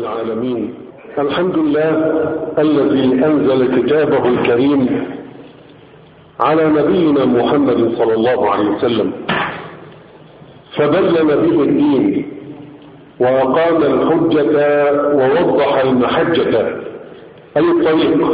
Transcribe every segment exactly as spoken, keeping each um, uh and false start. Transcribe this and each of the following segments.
العالمين. الحمد لله الذي أنزل كتابه الكريم على نبينا محمد صلى الله عليه وسلم فبين به الدين وأقام الحجة ووضح المحجة أي الطريق،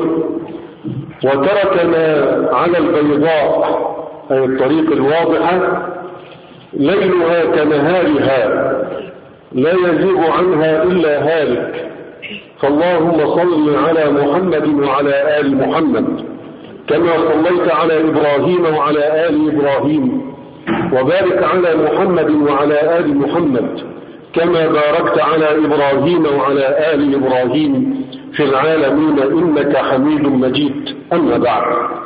وتركنا على البيضاء أي الطريق الواضحة ليلها كنهارها لا يزيغ عنها إلا هالك. فاللهم صل على محمد وعلى آل محمد كما صليت على إبراهيم وعلى آل إبراهيم، وبارك على محمد وعلى آل محمد كما باركت على إبراهيم وعلى آل إبراهيم في العالمين إنك حميد مجيد. أما بعد،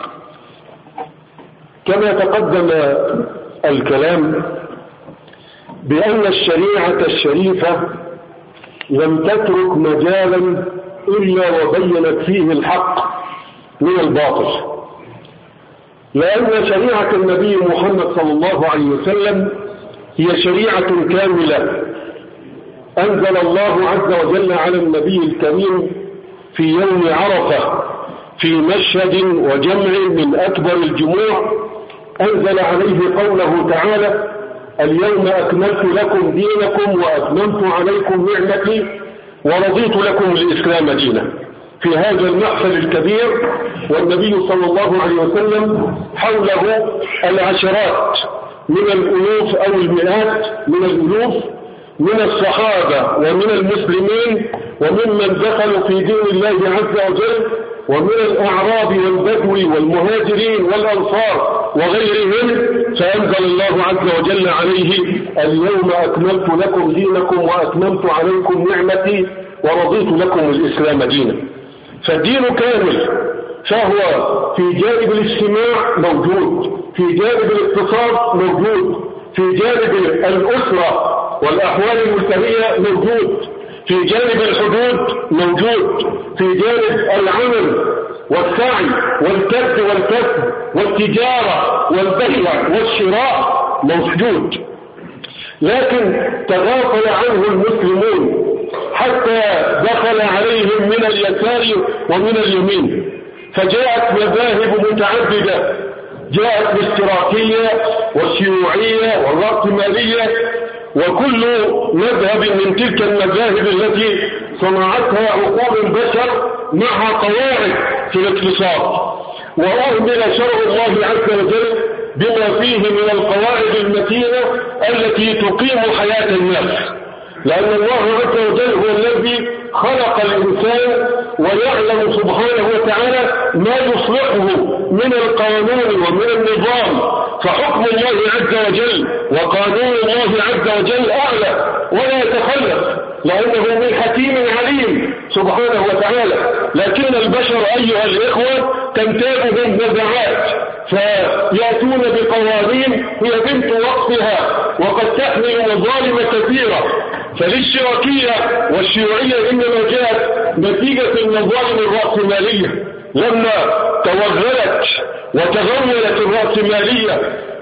كما تقدم الكلام بأن الشريعة الشريفة لم تترك مجالا إلا وبينت فيه الحق من الباطل، لأن شريعة النبي محمد صلى الله عليه وسلم هي شريعة كاملة أنزل الله عز وجل على النبي الكريم في يوم عرفة في مشهد وجمع من أكبر الجموع، أنزل عليه قوله تعالى: اليوم أكملت لكم دينكم وأتممت عليكم نعمتي ورضيت لكم الإسلام دينا. في هذا المحفل الكبير والنبي صلى الله عليه وسلم حوله العشرات من الألوف أو المئات من الألوف من الصحابة ومن المسلمين وممن دخلوا في دين الله عز وجل ومن الأعراب والبدو والمهاجرين والأنصار وغيرهم، فأنزل الله عز وجل عليه: اليوم أكملت لكم دينكم وأتممت عليكم نعمتي ورضيت لكم الإسلام دينا. فالدين كامل، فهو في جانب الاجتماع موجود، في جانب الاقتصاد موجود، في جانب الأسرة والأحوال المجتمعية موجود، في جانب الحدود موجود، في جانب العمل والسعي والكسب والكسب والتجارة والبيع والشراء موجود. لكن تغافل عنه المسلمون حتى دخل عليهم من اليسار ومن اليمين، فجاءت مذاهب متعددة، جاءت الاشتراكية والشيوعية والرأسمالية وكل مذهب من تلك المذاهب التي صنعتها عقول البشر مع قواعد في الاقتصاد، وأهمل شرع الله عز وجل بما فيه من القواعد المتينة التي تقيم حياة الناس، لأن الله عز وجل هو الذي خلق الإنسان ويعلم سبحانه وتعالى ما يصلحه من القانون ومن النظام. فحكم الله عز وجل وقانون الله عز وجل أعلى ولا يتخلف، لأنه من حكيم عليم سبحانه وتعالى. لكن البشر أيها الإخوة تنتابهم نزعات، فيأتون بقوانين هي بنت وقتها وقد تحمل مظالم كثيرة. فالاشتراكية والشيوعية إنما جاءت نتيجة المظالم الرأسمالية لما توغلت وتغولت الرأسمالية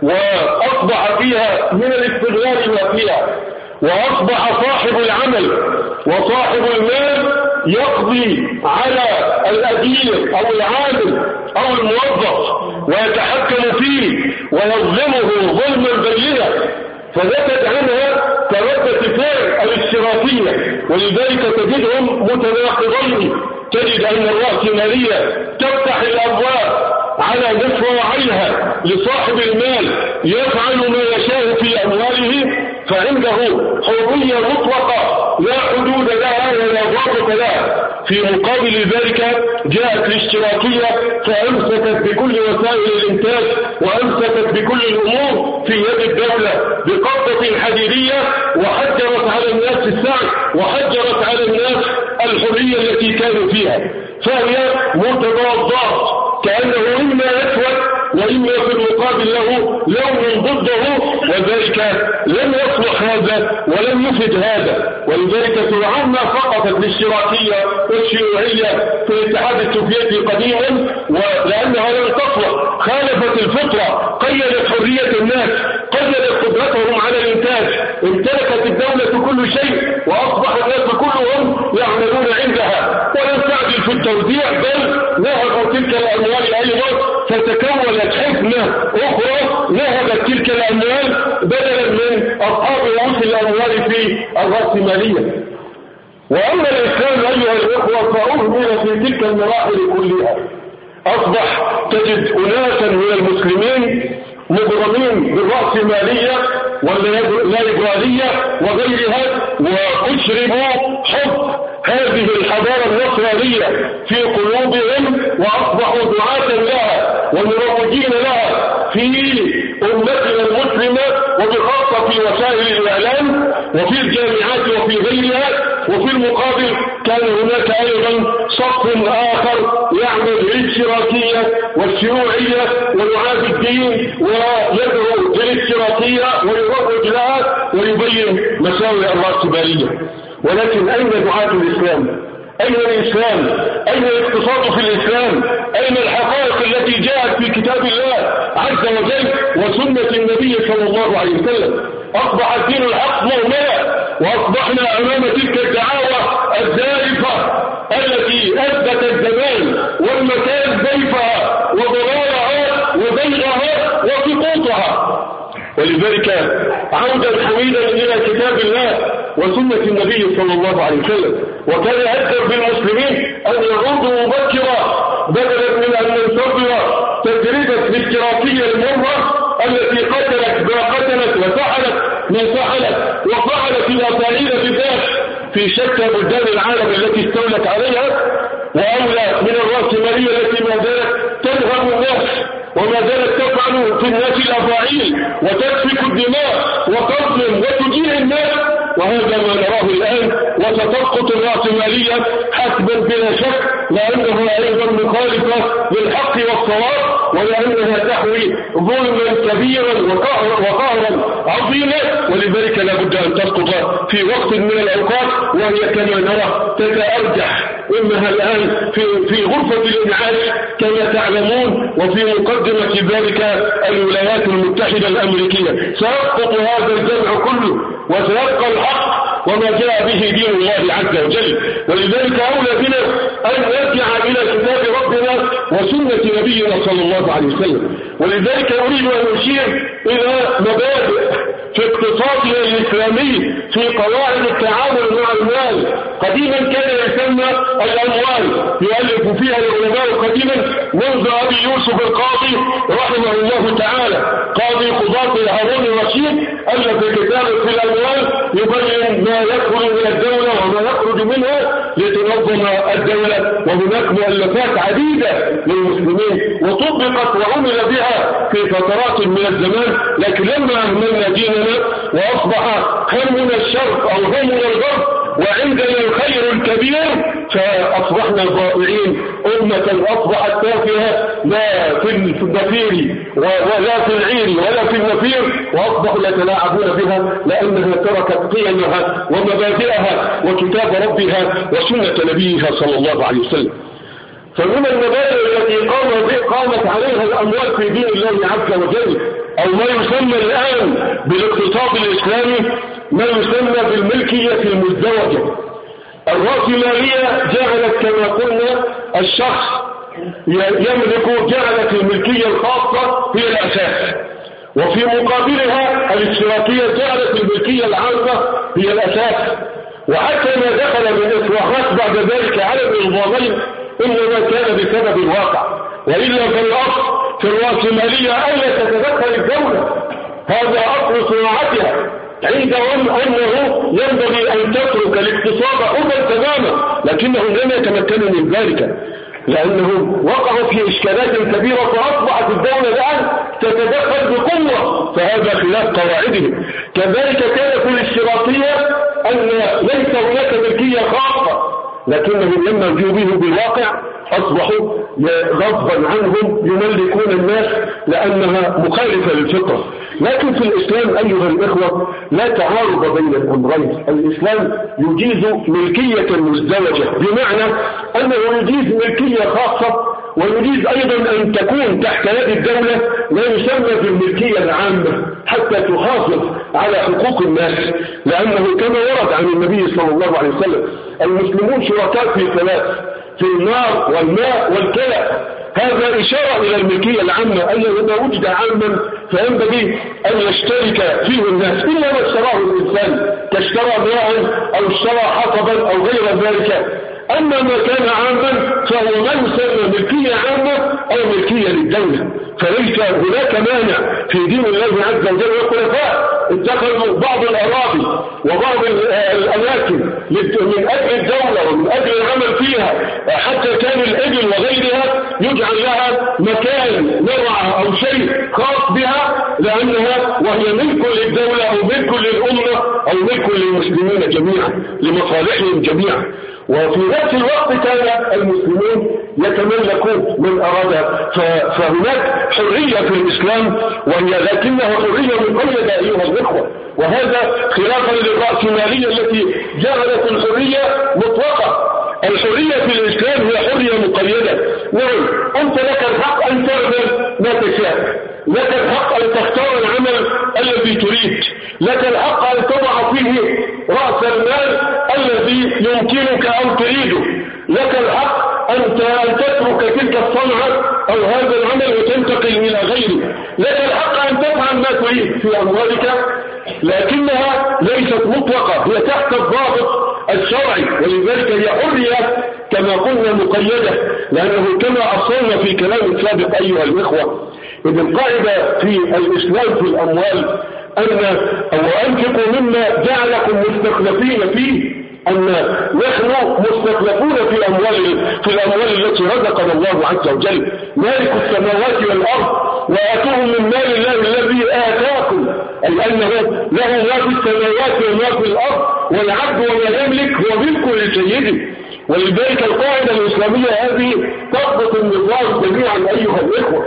وأصبح فيها من الاستغلال ما فيها، وأصبح صاحب العمل وصاحب المال يقضي على الأجير أو العامل أو الموظف ويتحكم فيه ويظلمه ظلما بينا، فنتج عنها تردة فعل الاشتراكية. ولذلك تجدهم متناقضين، تجد أن الرأسمالية تفتح الأبواب على مصراعيها لصاحب المال يفعل ما يشاء في أمواله، فعنده حرية مطلقة لا حدود لها ولا ضابط لها. في مقابل ذلك جاءت الاشتراكية فأمسكت بكل وسائل الإنتاج وأمسكت بكل الأمور في يد الدولة بقبضة حديدية، وحجرت على الناس السعي وحجرت على الناس الحرية التي كانوا فيها، فهي متضادات، كأنه إما أسود وإما في المقابل له لون ضده، وذلك لم يصلح هذا ولم يفد هذا. ولذلك فرعون فقطت الاشتراكية والشيوعية في الاتحاد السوفيتي قديما، ولأنها لم تصلح، خالفت الفطرة، قيدت حرية الناس، قيدت قدرتهم على الإنتاج، امتلكت الدولة كل شيء وأصبح الناس كلهم يعني التوزيع، بل نهبوا تلك الأموال أيضا فتكونت حكمة أخرى نهبت تلك الأموال بدلا من أصحاب رؤوس الأموال في الرأسمالية. وأما الإسلام أيها الإخوة فأهمل في تلك المراحل كلها. أصبح تجد أناسا من المسلمين مغرمين بالرأسمالية والليبرالية وغيرها، وأشربوا حب هذه الحضارة النصرانية في قلوبهم، وأصبحوا دعاة لها ومروجين لها في أمتنا المسلمة، وبخاصة في وسائل الإعلام وفي الجامعات وفي غيرها. وفي المقابل كان هناك أيضا صف آخر يعمل للاشتراكية والشيوعية ويعادي الدين ويدعو للاشتراكية ويروج لها ويبين مساوئ الرأسمالية. ولكن أين دعاة الإسلام؟ أين الإسلام؟ أين الاقتصاد في الإسلام؟ أين الحقائق التي جاءت في كتاب الله عز وجل وسنة النبي صلى الله عليه وسلم؟ أصبح الدين الحق مهملا، وأصبحنا أمام تلك الدعاوى الزائفة التي أثبت الزمان والمكان زيفها وضلالها وزيغها وسقوطها. ولذلك عودا حميدا إلى كتاب الله وسنة النبي صلى الله عليه وسلم، وكان يهدف بالمسلمين أن يعودوا مبكرا بدلا من أن ننتظر تجربة الاشتراكية المرة التي قتلت ما قتلت وفعلت ما فعلت وفعلت الأفاعيل بالذات في شتى بلدان العالم التي استولت عليها، وأولى من الرأسمالية التي ما زالت تنهب الناس وما زالت تفعل في الناس الأفاعيل وتسفك الدماء وتظلم وتجيع الناس. وهذا ما نراه الآن، وستسقط الرأسمالية حسبا بلا شك، لأنها أيضا مخالفة للحق والصواب، ولأنها تحوي ظلما كبيرا وقهرا عظيما، ولذلك لا بد أن تسقط في وقت من الأوقات، وهي كما نرى تتأرجح إنها الآن في, في غرفة الإنعاش كما تعلمون، وفي مقدمة ذلك الولايات المتحدة الأمريكية. سيسقط هذا الجمع كله وسيبقى الحق وما جاء به دين الله عز وجل. ولذلك أولى بنا أن نرجع إلى كتاب ربنا وسنة نبينا صلى الله عليه وسلم. ولذلك أريد أن أشير إلى مبادئ في اقتصادنا الإسلامي في قواعد التعامل مع المال. قديما كان يسمى الأموال، يؤلف فيها العلماء قديما منذ أبي يوسف القاضي رحمه الله تعالى، قاضي قضاة هارون الرشيد، ألف كتابا في الأموال يبين ما يدخل من الدولة وما يخرج منها لتنظم الدولة. وهناك مؤلفات عديدة للمسلمين وطبقت وعمل بها في فترات من الزمان، لكن لما أهملنا ديننا وأصبح همنا الشرق أو همنا الغرب وعندنا الخير الكبير فأصبحنا ضائعين، أمة أصبحت تافهة لا في النفير ولا في العير ولا في النفير، وأصبحوا يتلاعبون بها لأنها تركت قيمها ومبادئها وكتاب ربها وسنة نبيها صلى الله عليه وسلم. فمن المبادئ التي قامت عليها الأموال في دين الله عز وجل أو ما يسمى الآن بالاقتصاد الإسلامي ما يسمى بالملكية المزدوجة. الرأسمالية جعلت كما قلنا الشخص يملك، جعلت الملكية الخاصة هي الأساس، وفي مقابلها الاشتراكية جعلت الملكية العامة هي الأساس. وحتى ما دخل من إصلاحات بعد ذلك على النظامين إنما كان بسبب الواقع، وإلا فالأصل في الرأسمالية ألا تتدخل الدولة، هذا أصل صناعتها، عندهم أنه ينبغي أن تترك الاقتصاد أمر تماما، لكنهم لم يتمكنوا من ذلك لأنهم وقعوا في إشكالات كبيرة، فأصبحت الدولة الآن تتدخل بقوة، فهذا خلاف قواعدهم. كذلك كان في الاشتراكية أن ليس هناك ملكية خاصة، لكنهم لما جوبوا بالواقع أصبحوا غصبا عنهم يملكون الناس لأنها مخالفة للفطرة. لكن في الإسلام أيها الإخوة لا تعارض بين الأمرين. الإسلام يجيز ملكية مزدوجة، بمعنى أنه يجيز ملكية خاصة ويريد أيضا أن تكون تحت يد الدولة ما يسمى بالملكية العامة حتى تحافظ على حقوق الناس، لأنه كما ورد عن النبي صلى الله عليه وسلم المسلمون شركاء في ثلاث: في النار والماء والكلى. هذا إشارة إلى الملكية العامة، أن إذا وجد عاما فينبغي أن يشترك فيه الناس إلا ما اشتراه الإنسان كاشترى ماء أو اشترى حطبا أو غير ذلك. أما ما كان عاما فهو ما يسمى ملكية عامة أو ملكية للدولة. فليس هناك مانع في دين الله عز وجل. والخلفاء اتخذوا بعض الأراضي وبعض الأماكن من أجل الدولة ومن أجل العمل فيها، حتى كان الإبل وغيرها يجعل لها مكان مرعى أو شيء خاص بها، لأنها وهي ملك للدولة أو ملك للأمة أو ملك للمسلمين جميعا لمصالحهم جميعا. وفي نفس الوقت كان المسلمون يتملكون من أرادها. فهناك حرية في الإسلام، وهي لكنها حرية مقيدة أيها الإخوة، وهذا خلافا للرأسمالية التي جعلت الحرية مطلقة. الحرية في الإسلام هي حرية مقيدة. نعم، أنت لك الحق أن تعمل ما تشاء، لك الحق أن تختار العمل الذي تريد، لك الحق أن تضع فيه رأس المال الذي يمكنك أو تريده، لك الحق أن تترك تلك الصنعة أو هذا العمل وتنتقل إلى غيره، لك الحق أن تفعل ما تريد في أموالك، لكنها ليست مطلقة، هي تحت الضابط الشرعي. ولذلك هي حرية كما قلنا مقيدة، لأنه كما أصلنا في كلام سابق أيها الإخوة، إذ القاعدة في الإسلام في الأموال أن وأنفقوا مما جعلكم مستخلفين فيه، أن نحن مستخلفون في أموال في الأموال التي رزقنا الله عز وجل، مالك السماوات والأرض، وآتوهم من مال الله الذي آتاكم، أي أنه له ما في السماوات وما في الأرض، والعبد وما يملك هو ملك لسيده. ولذلك القاعدة الإسلامية هذه تضبط النظام جميعا أيها الإخوة.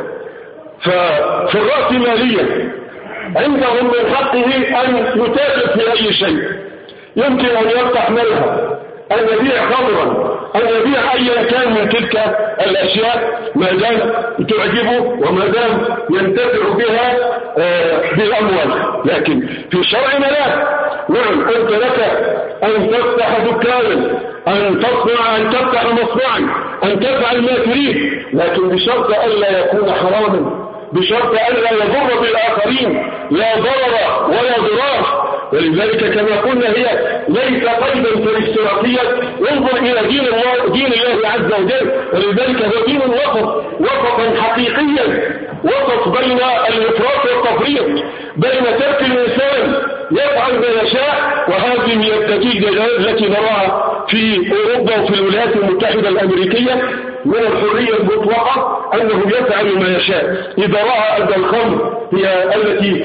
ففي الرأسمالية عندهم من حقه أن يتاجر في أي شيء، يمكن أن يفتح ملهى، أن يبيع خمرا، أن يبيع أيا كان من تلك الأشياء ما دام تعجبه وما دام ينتفع بها بالأموال. لكن في شرعنا لا. نعم، أنت لك أن تفتح دكانا، أن تصنع، أن تفتح مصنعا، أن تفعل ما تريد، لكن بشرط ألا يكون حراما، بشرط ألا يضر بالآخرين، لا ضرر ولا ضرار. ولذلك كما قلنا هي ليس قيدا كالاشتراكية. انظر إلى دين الله دين الله عز وجل، ولذلك هو دين وسط، وسطا حقيقيا، وسط بين الإفراط والتفريط، بين ترك الإنسان يفعل ما يشاء، وهذه هي النتيجة التي نراها في أوروبا وفي الولايات المتحدة الأمريكية من الحرية المطلقة، أنه يفعل ما يشاء. إذا رأى أن الخمر هي التي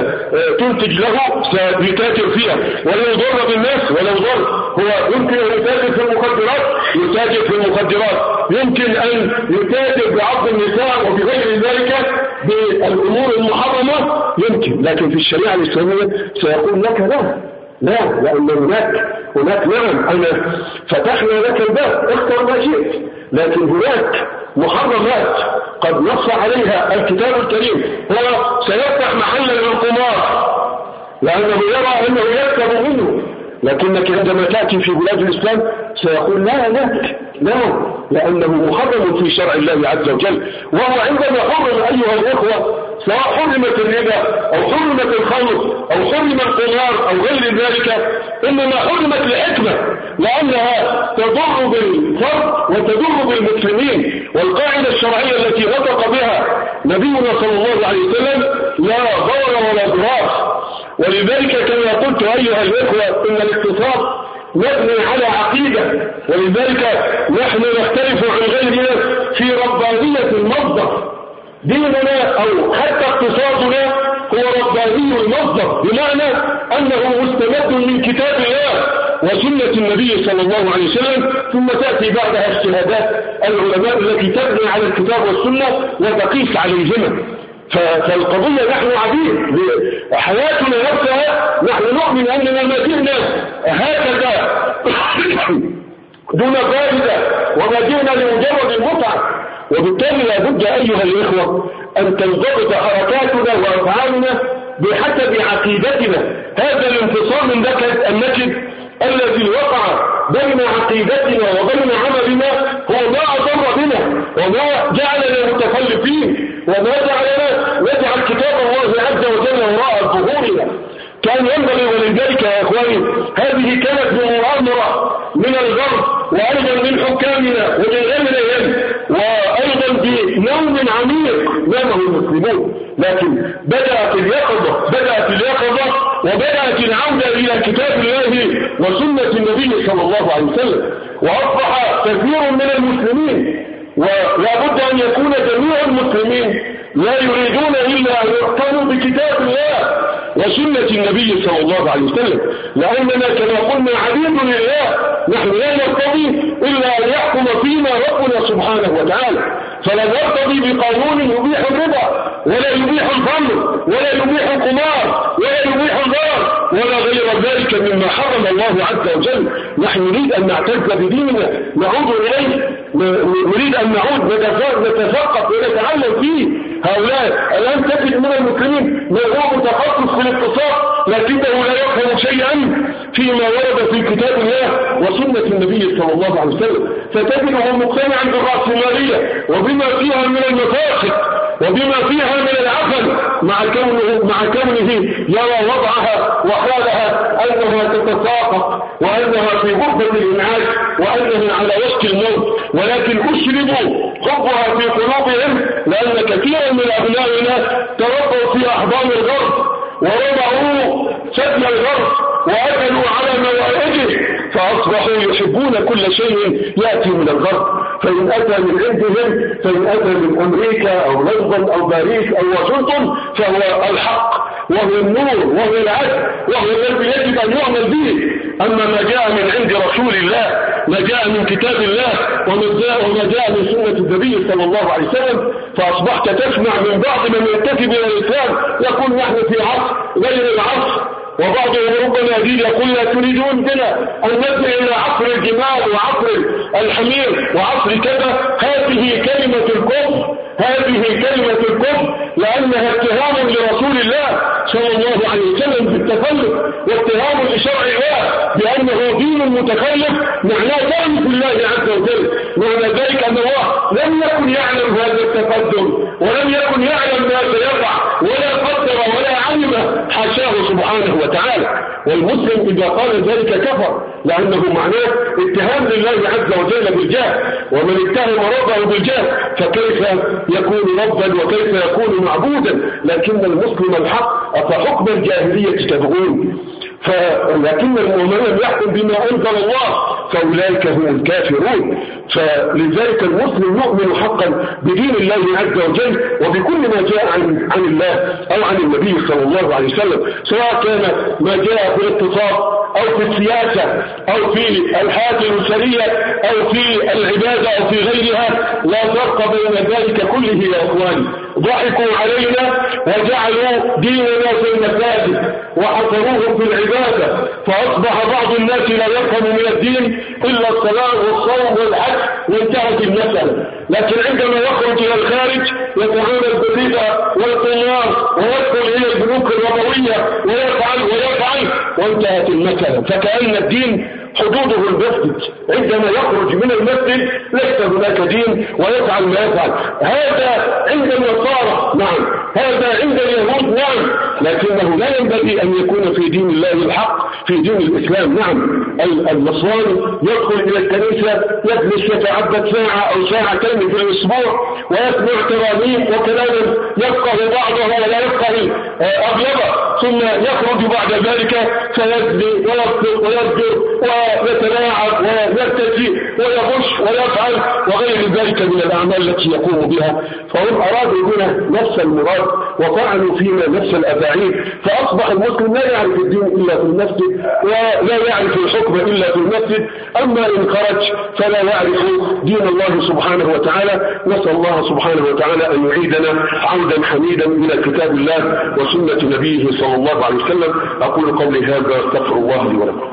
تنتج له سيتاجر فيها، ولو ضر بالناس ولو ضر، هو يمكن أن يتاجر في المخدرات، يتاجر في المخدرات، يمكن أن يتاجر بعض النساء وبغير ذلك بالأمور المحرمة، يمكن. لكن في الشريعة الإسلامية سيقول لك لا لا، لأن هناك هناك نعم أنا فتحنا لك الباب، اختر ما شئت، لكن هناك محرمات قد نص عليها الكتاب الكريم. هو سيفتح محلا للقمار لأنه يرى أنه يكسب منه، لكنك عندما تأتي في بلاد الإسلام سيقول لا لا لا، لأنه محرم في شرع الله عز وجل. وهو عندما حرم أيها الإخوة، سواء حرمت الربا أو حرمت الخمر أو حرم القمار أو غير ذلك، إنما حرمت لحكمة، لأنها تضر بالفرد وتضر بالمسلمين. والقاعدة الشرعية التي نطق بها نبينا صلى الله عليه وسلم لا ضرر ولا ضرار. ولذلك كما قلت أيها الإخوة إن الاقتصاد مبني على عقيدة، ولذلك نحن نختلف عن غيرنا في ربانية المصدر. ديننا أو حتى اقتصادنا هو رباني المصدر، بمعنى أنه مستمد من كتاب الله وسنة النبي صلى الله عليه وسلم، ثم تأتي بعدها اجتهادات العلماء التي تبني على الكتاب والسنة وتقيس عليهما. فالقضية نحن عبيد، حياتنا نفسها نحن نؤمن أننا ما جئنا هكذا دون فائدة، وما جئنا لمجرد المتعة. وبالتالي لابد أيها الإخوة أن تنضبط حركاتنا وأفعالنا بحسب عقيدتنا. هذا الانفصام النكد النكد الذي وقع بين عقيدتنا وبين عملنا هو وما جعلنا متخلفين، وما جعلنا نجعل كتاب الله عز وجل وراء ظهورنا. كان ينبغي، ولذلك يا اخواني هذه كانت بمؤامرة من الغرب وايضا من حكامنا ومن غيرهم، وايضا بنوم عميق نامه المسلمون، لكن بدأت اليقظة بدأت اليقظة وبدأت العودة الى كتاب الله وسنة النبي صلى الله عليه وسلم، واصبح كثير من المسلمين، ولا بد ان يكون جميع المسلمين لا يريدون الا ان يحكموا بكتاب الله وسنة النبي صلى الله عليه وسلم، لأننا كما قلنا عبيد لله، نحن لا نرتضي إلا أن يحكم فينا ربنا سبحانه وتعالى، فلا نرتضي بقانون يبيح الربا ولا يبيح الخمر ولا يبيح القمار ولا يبيح الغرر ولا غير ذلك مما حرم الله عز وجل. نحن نريد أن نعتز بديننا، نعود إليه، نريد أن نعود نتثقف ونتعلم فيه. هؤلاء الآن تجد من المسلمين من هو متخصص في الاقتصاد لكنه لا يفهم شيئا فيما ورد في كتاب الله وسنة النبي صلى الله عليه وسلم، فتجده مقتنعا بالرأسمالية وبما فيها من المفاسد وبما فيها من العفن، مع كونه مع كونه يرى وضعها وحالها أنها تتساقط وأنها في غرفة الإنعاش وأنها على وشك الموت، ولكن أشربوا حبها في قلوبهم لأن كثيرا من أبنائنا تربوا في أحضان الغرب ورضعوا سدم الغرب وأكلوا على موائده، فأصبحوا يحبون كل شيء يأتي من الغرب، فإن أتى من عندهم، فإن أتى من أمريكا أو لندن أو باريس أو واشنطن فهو الحق وهو النور وهو العدل وهو الذي يجب أن يعمل به. أما ما جاء من عند رسول الله، ما جاء من كتاب الله وما جاء من سنة النبي صلى الله عليه وسلم، فأصبحت تسمع من بعض من ينتسب إلى الإسلام يقول نحن في عصر غير العصر، وبعضهم ربما يزيد يقول لا تريدون بنا أن نبدأ إلى عصر الجمال وعصر الحمير وعصر كذا. هذه كلمة الكفر، هذه كلمة الكفر، لأنها اتهام لرسول الله صلى الله عليه وسلم بالتخلف، واتهام لشرع الله بأنه دين متخلف، معناه دين في الله عز وجل. معنى ذلك أن الله لم يكن يعلم هذا التقدم ولم يكن يعلم ما سيقع ولا قدر ولا علم، حاشاه سبحانه وتعالى. والمسلم إذا قال ذلك كفر، لأنه معناه اتهام لله عز وجل بالجاه، ومن اتهم ربه بالجاه فكيف يكون ربا وكيف يكون معبودا؟ لكن المسلم الحق أفحكم الجاهلية تبغون، فلكن المؤمن يحكم بما أنزل الله فأولئك هم الكافرون. فلذلك المسلم يؤمن حقا بدين الله عز وجل وبكل ما جاء عن, عن الله أو عن النبي صلى الله عليه وسلم، سواء كان ما جاء في الاقتصاد أو في السياسة أو في الحياة الأسرية أو في العبادة أو في غيرها، لا فرق بين ذلك كله يا أخواني. ضحكوا علينا وجعلوا ديننا في المساجد وحصروه في العبادة، فأصبح بعض الناس لا يفهم من الدين إلا الصلاة والصوم والحج وانتهت المسألة. لكن عندما يخرج إلى الخارج يتعامل بالربا والقمار ويدخل إلى البنوك الربوية ويفعل ويفعل وانتهت المسألة، فكأن الدين حدوده المسجد، عندما يخرج من المسجد ليس هناك دين ويفعل ما يفعل. هذا عند النصارى نعم، هذا عند اليهود نعم، لكنه لا ينبغي أن يكون في دين الله الحق، في دين الإسلام. نعم النصراني يدخل إلى الكنيسة يجلس يتعبد ساعة أو ساعتين في الأسبوع ويسمع ترانيم وكلاما يفقه بعضه ولا يفقه أغلبه، ثم يخرج بعد ذلك فيزني ويصدق ويسجد ويتلاعب ويرتجي ويغش ويفعل وغير ذلك من الأعمال التي يقوم بها. فهم أرادوا هنا نفس المراد وفعلوا فينا نفس الأفاعيل، فأصبح المسلم لا يعرف الدين إلا في المسجد ولا يعرف الحكم إلا في المسجد، أما إن خرج فلا يعرف دين الله سبحانه وتعالى. نسأل الله سبحانه وتعالى أن يعيدنا عودا حميدا إلى كتاب الله وسنة نبيه صلى الله عليه وسلم. أقول قولي هذا استغفر الله لي ولكم.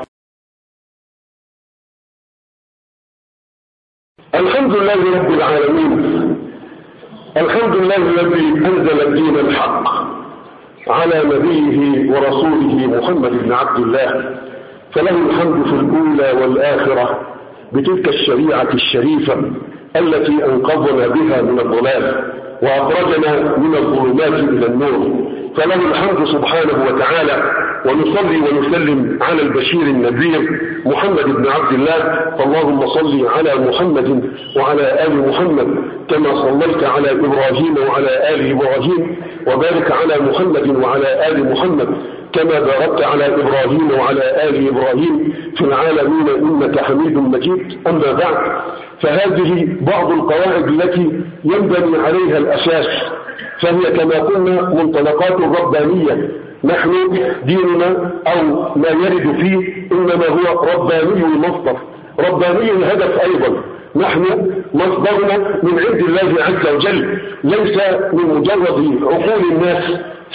الحمد لله رب العالمين، الحمد لله الذي أنزل الدين الحق على نبيه ورسوله محمد بن عبد الله، فله الحمد في الأولى والآخرة بتلك الشريعة الشريفة التي أنقذنا بها من الضلال وأخرجنا من الظلمات إلى النور، فله الحمد سبحانه وتعالى. ونصلي ونسلم على البشير النذير محمد بن عبد الله، فاللهم صل على محمد وعلى آل محمد كما صليت على إبراهيم وعلى آل إبراهيم، وبارك على محمد وعلى آل محمد كما باركت على إبراهيم وعلى آل إبراهيم في العالمين إنك حميد مجيد. أما بعد، فهذه بعض القواعد التي ينبني عليها الأساس، فهي كما قلنا منطلقات ربانية. نحن ديننا أو ما يرد فيه إنما هو رباني المصدر، رباني الهدف أيضا. نحن مصدرنا من عند الله عز وجل، ليس من مجرد عقول الناس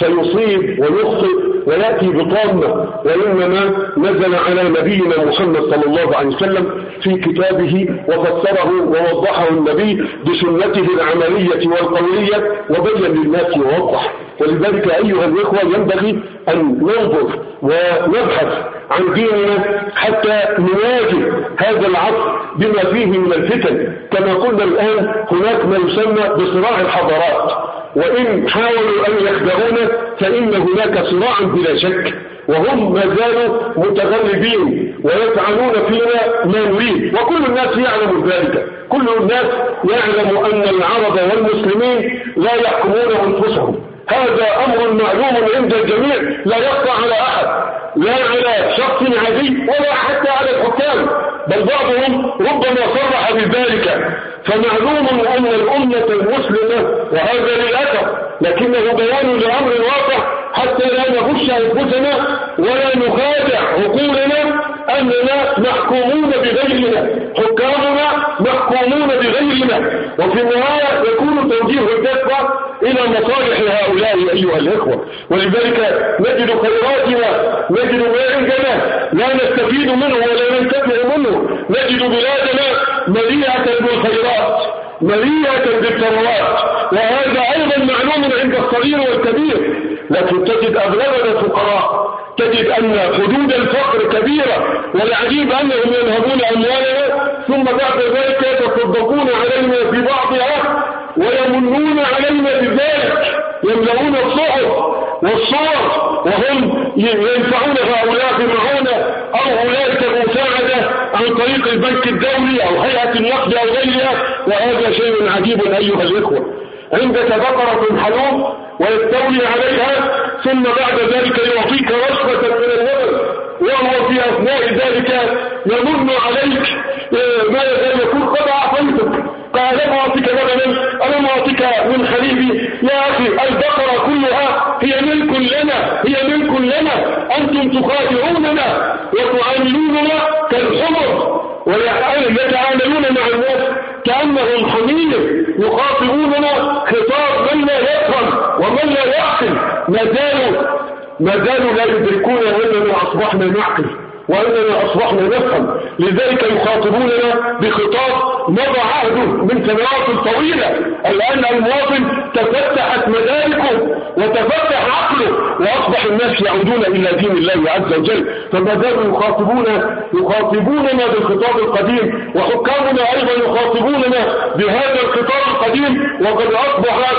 فيصيب ويخطئ ويأتي بطامة، وإنما نزل على نبينا محمد صلى الله عليه وسلم في كتابه وفسره ووضحه النبي بسنته العملية والقولية، وبين للناس ووضح. ولذلك أيها الإخوة ينبغي أن ننظر ونبحث عن ديننا حتى نواجه هذا العصر بما فيه من الفتن. كما قلنا الآن هناك ما يسمى بصراع الحضارات، وإن حاولوا أن يخدعونا فإن هناك صراعا بلا شك، وهم ما زالوا متغلبين ويفعلون فينا ما نريد، وكل الناس يعلم ذلك. كل الناس يعلم أن العرب والمسلمين لا يحكمون أنفسهم، هذا أمر معلوم عند الجميع لا يخفى على أحد، لا على شخص عادي ولا حتى على الحكام، بل بعضهم ربما صرح بذلك. فمعلوم أن الأمة المسلمة، وهذا للأسف لكنه بيان لأمر واقع حتى لا نغش أنفسنا ولا نخادع عقولنا، أننا محكومون بغيرنا، حكامنا محكومون بغيرنا، وفي النهاية يكون توجيه الدفع إلى مصالح هؤلاء أيها الإخوة. ولذلك نجد خيراتنا، نجد ما عندنا لا نستفيد منه ولا ننتفع منه، نجد بلادنا مليئة بالخيرات، مليئة بالثروات، وهذا أيضا معلوم عند الصغير والكبير. لكن تجد أغلبنا فقراء، تجد أن حدود الفقر كبيرة، والعجيب أنهم ينهبون أموالنا ثم بعد ذلك يتصدقون علينا في بعضها ويمنون علينا بذلك، يملؤون الصحف والصور وهم ينفعون هؤلاء بمعونة أو أولئك المساعدة عن طريق البنك الدولي أو هيئة النقد أو غيرها. وهذا شيء عجيب أيها الإخوة. عندك بقرة حلوب ويستولي عليها ثم بعد ذلك يعطيك رشوة من الولد، وهو في أثناء ذلك يمن عليك ما يكون قد أعطيتك، قال لم أعطيك لبنا، ألم أعطيك من خليبي؟ يا أخي البقرة كلها هي ملك لنا، هي ملك لنا، أنتم تخادعوننا وتعاملوننا كالحمر، ويتعاملون مع الناس كأنهم حمير، يخاطبوننا خطاب من لا يفهم ومن لا يعقل. ما زالوا ما زالوا لا يدركون أننا أصبحنا نعقل وأننا أصبحنا نفهم، لذلك يخاطبوننا بخطاب مضى عهده من سنوات طويلة. الآن المواطن تفتحت مداركه وتفتح عقله وأصبح الناس يعودون إلى دين الله عز وجل، فما زالوا يخاطبون يخاطبوننا بالخطاب القديم، وحكامنا أيضا يخاطبوننا بهذا الخطاب القديم، وقد أصبح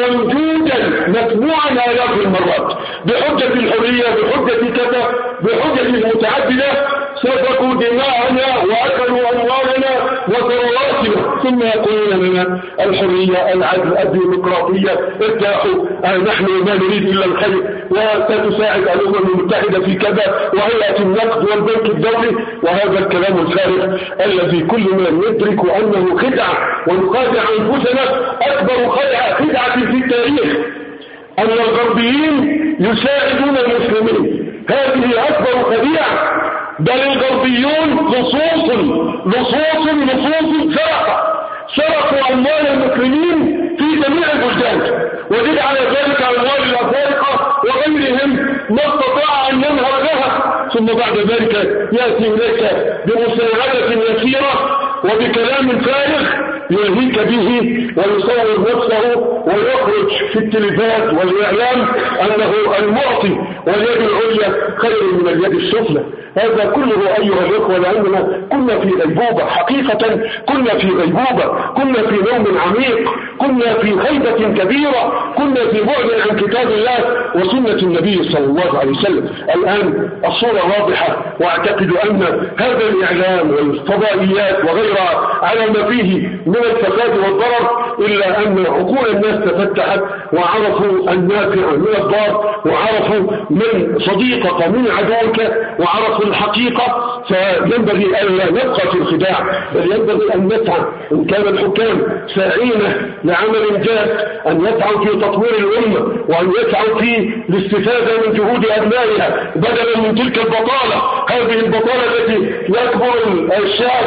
موجودا مسموعا آلاف المرات بحجة الحرية، بحجة كذا، بحجة المتعددة، سفكوا دماءنا وأكلوا أموالنا وثرواتنا، ثم يقولون لنا الحرية، العدل، الديمقراطية، ارتاحوا، نحن ما نريد إلا الخير، وستساعد الأمم المتحدة في كذا، وهيئة النقد والبنك الدولي، وهذا الكلام الفارغ الذي كل من يدرك أنه خدعة ونخادع أنفسنا. أكبر خدعة خدعة في التاريخ أن الغربيين يساعدون المسلمين، هذه أكبر خديعة. بل الغربيون لصوص لصوص لصوص سرقوا سرقوا أموال المسلمين في جميع البلدان، وزد على ذلك أموال الأفارقة وغيرهم ما استطاع أن ينهر لها، ثم بعد ذلك يأتي إليك بمساعدة يسيرة وبكلام فارغ يلهيك به ويصور نفسه ويخرج في التلفاز والإعلام أنه المعطي واليد العليا خير من اليد السفلى. هذا كله أيها الإخوة لأننا كنا في غيبوبة، حقيقة كنا في غيبوبة، كنا في نوم عميق، كنا في غيبة كبيرة، كنا في بعد عن كتاب الله وسنة النبي صلى الله عليه وسلم. الآن الصورة واضحة، واعتقد أن هذا الإعلام والفضائيات وغيرها على ما فيه من الفساد والضرر، إلا أن عقول الناس تفتحت وعرفوا النافع من الضار، وعرفوا من صديقك من عدوك، وعرفوا الحقيقة. فينبغي أن لا نبقى في الخداع، بل ينبغي أن نسعى إن كان الحكام ساعين لعمل جاد أن يسعوا في تطوير الأمة، وأن يسعوا في الاستفادة من جهود أبنائها بدلا من تلك البطالة، هذه البطالة التي يكبر الشاب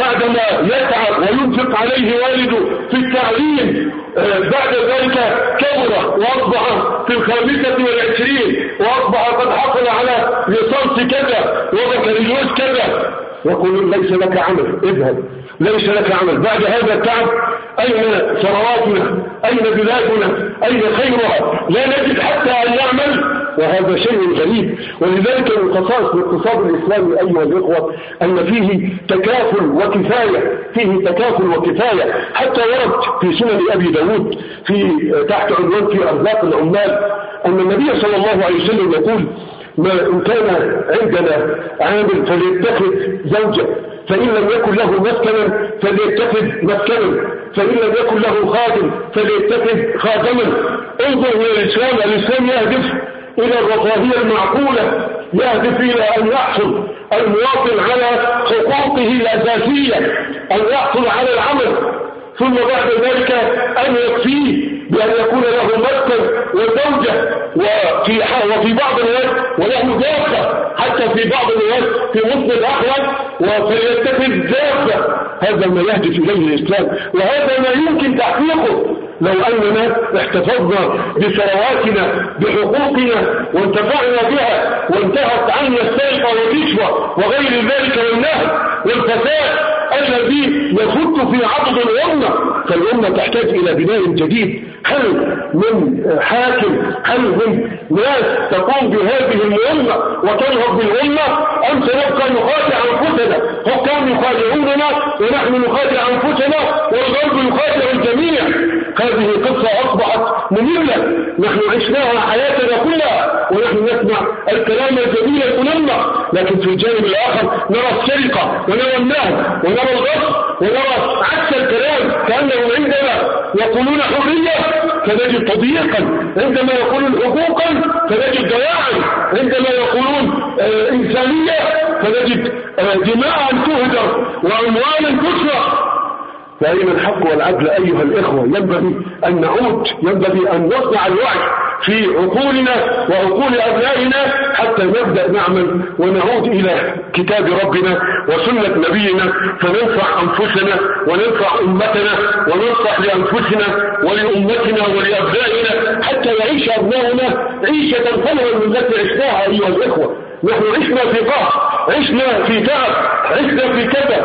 بعدما يتعب وينفق عليه والده في التعليم، بعد ذلك كبر وأصبح في الخامسة والعشرين وأصبح قد حصل على ليسانس كذا وبكالوريوس كذا، يقول ليس لك عمل، اذهب، ليس لك عمل. بعد هذا التعب أين ثرواتنا؟ أين بلادنا؟ أين خيرها؟ لا نجد حتى أن نعمل، وهذا شيء غريب. ولذلك من خصائص الاقتصاد الإسلامي أيها الإخوة أن فيه تكافل وكفاية، فيه تكافل وكفاية. حتى ورد في سنن أبي داود في تحت عنوان في أرزاق العمال أن النبي صلى الله عليه وسلم يقول: ما إن كان عندنا عامل فليتخذ زوجة، فإن لم يكن له مسكنا فليتخذ مسكنا، فإن لم يكن له خادم فليتخذ خادما. انظر إلى الإسلام، الإسلام يهدف إلى الرفاهية المعقولة، يهدف إلى أن يحصل المواطن على حقوقه الأساسية، أن يحصل على العمل، ثم بعد ذلك أن يكفيه بأن يكون له مسكن وزوجة وفي وفي بعض الوقت وله دابة، حتى في بعض الوقت في وسط الأحوال وفليتخذ دابة. هذا ما يهدف إليه الإسلام، وهذا ما يمكن تحقيقه لو أننا احتفظنا بثرواتنا بحقوقنا وانتفعنا بها، وانتهت عنا السرقة والرشوة وغير ذلك والنهب والفساد الذي يفت في عضد الأمة. فالأمة تحتاج إلى بناء جديد. هل من حاكم، هل من ناس تقوم بهذه المهمة وتنهض بالأمة، أم سنبقى نخادع أنفسنا؟ حكام يخادعوننا ونحن نخادع أنفسنا والغرب يخادع الجميع. هذه قصة أصبحت مملة، نحن عشناها حياتنا كلها ونحن نسمع الكلام الجميل المنمق، لكن في الجانب الآخر نرى السرقة ونرى النهب ونرى الغصب ونرى عكس الكلام، كأنهم عندما يقولون حرية فنجد تضييقا، عندما يقولون حقوقا فنجد ضياعا، عندما يقولون آه إنسانية فنجد آه دماء تهدر وأموالا تسرق. فأين الحق والعدل أيها الإخوة؟ ينبغي أن نعود، ينبغي أن نصنع الوعي في عقولنا وعقول أبنائنا حتى نبدأ نعمل ونعود إلى كتاب ربنا وسنة نبينا، فننفع أنفسنا وننفع أمتنا وننصح لأنفسنا ولأمتنا ولأبنائنا حتى يعيش أبنائنا عيشة خيرا من التي عشناها أيها الإخوة. نحن عشنا في قهر، عشنا في تعب، عشنا في كذا.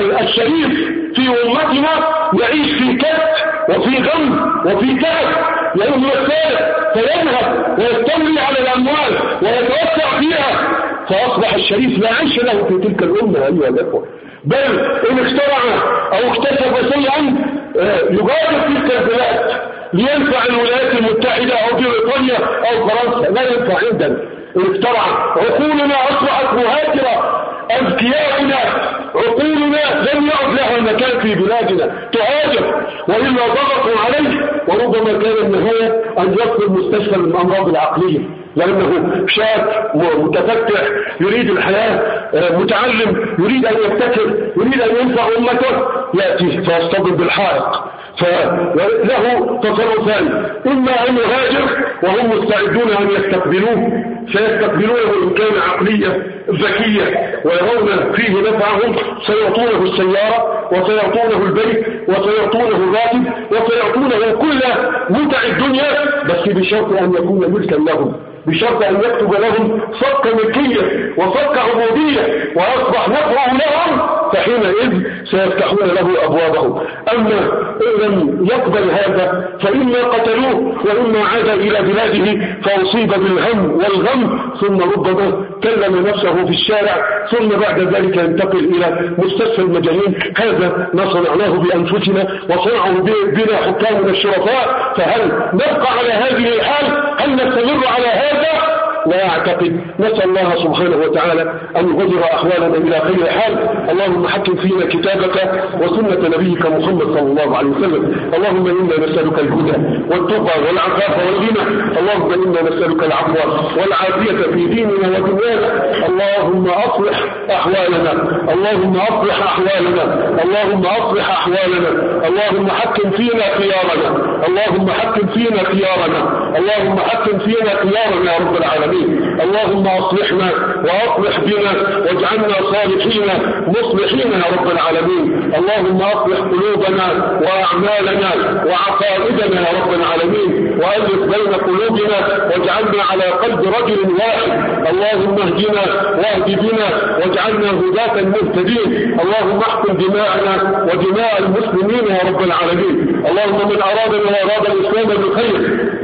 الشريف في أمتنا يعيش في كد وفي غم وفي تعب، يوم الثالث فينهب ويستولي على الأموال ويتوسع فيها، فأصبح الشريف لا عيش له في تلك الأمة أيها الأخوة. بل إن اخترع أو اكتسب شيئا يغادر تلك البلاد لينفع الولايات المتحدة أو بريطانيا أو فرنسا، لا ينفع عندنا. اخترع عقولنا أصبحت مهاجرة، أذكياؤنا عقولنا لم يعد لها مكان في بلادنا، تهاجر، وإلا ضغطوا عليه، وربما كان النهاية أن يدخل مستشفى الأمراض العقلية، لأنه شاب متفتح يريد الحياة، متعلم يريد أن يبتكر، يريد أن ينفع أمته، يأتي فيصطدم بالحائط، فله تصرفان: إما أن يهاجر وهم مستعدون أن يستقبلوه، سيستقبلونه إن كان عقلية ذكية ويرون فيه نفعهم، سيعطونه السيارة وسيعطونه البيت وسيعطونه الراتب وسيعطونه كل متع الدنيا، بس بشرط أن يكون ملكا لهم، بشرط أن يكتب لهم صك ملكية وصك عبودية، ويصبح نفعه لهم فحينئذ سيفتحون له أبوابهم. أما إن لم يقبل هذا فإما قتلوه وإما عاد إلى بلاده فأصيب بالهم والغم، ثم ربما كلم نفسه في الشارع، ثم بعد ذلك ينتقل إلى مستشفى المجانين. هذا ما صنعناه بأنفسنا وصنعوا بنا حكامنا الشرفاء، فهل نبقى على هذه الحال؟ هل نستمر على هذا؟ لا أعتقد. نسأل الله سبحانه وتعالى أن يغير أحوالنا إلى خير حال. اللهم حكم فينا كتابك وسنة نبيك محمد صلى الله عليه وسلم. اللهم إنا نسألك الهدى والتقى والعفاف والغنى. اللهم إنا نسألك العفو والعافية في ديننا ودنيانا. اللهم أصلح أحوالنا، اللهم أصلح أحوالنا، اللهم أصلح أحوالنا. اللهم حكم فينا خيارنا، اللهم حكم فينا خيارنا، اللهم حكم فينا خيارنا يا رب العالمين. اللهم أصلحنا وأصلح بنا واجعلنا صالحين مصلحين يا رب العالمين. اللهم أصلح قلوبنا وأعمالنا وعقائدنا يا رب العالمين، وألف بين قلوبنا واجعلنا على قلب رجل واحد. اللهم اهدنا واهد بنا واجعلنا هداة مهتدين. اللهم احكم دماءنا ودماء المسلمين يا رب العالمين. اللهم من أرادنا وأراد الإسلام بالخير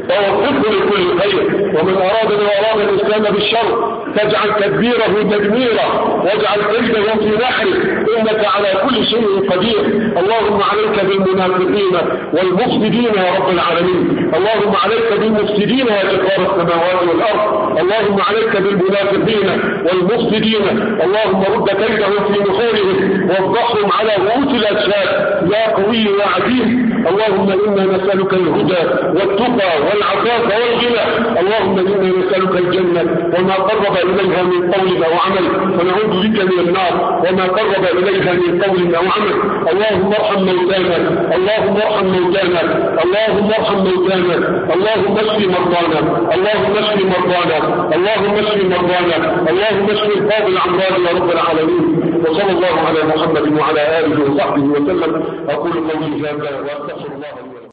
فوفقه لكل خير، ومن أرادنا وأراد الإسلام بالشر تجعل تدبيره تدميرا واجعل كيده في نحره، إنك على كل شيء قدير. اللهم عليك بالمنافقين والمفسدين يا رب العالمين. اللهم عليك بالمفسدين يا جبار السماوات والأرض. اللهم عليك بالمنافقين والمفسدين. اللهم رد كيدهم في نحورهم وافضحهم على رؤوس الأشهاد يا قوي يا عزيز. اللهم إنا نسألك الهدى والتقى والعفاف والغنى. اللهم إنا نسألك الجنة وما قرب إليها من قول أو عمل، ونعوذ بك من النار وما قرب إليها من قول أو عمل. اللهم ارحم موتانا، اللهم ارحم موتانا، اللهم ارحم موتانا. اللهم اشف مرضانا، اللهم اشف مرضانا، اللهم اشف مرضانا، اللهم اشف القاضي الأمراض يا رب العالمين. وصلى الله على محمد وعلى آله وصحبه وسلم. أقول قولي هذا وأستغفر الله.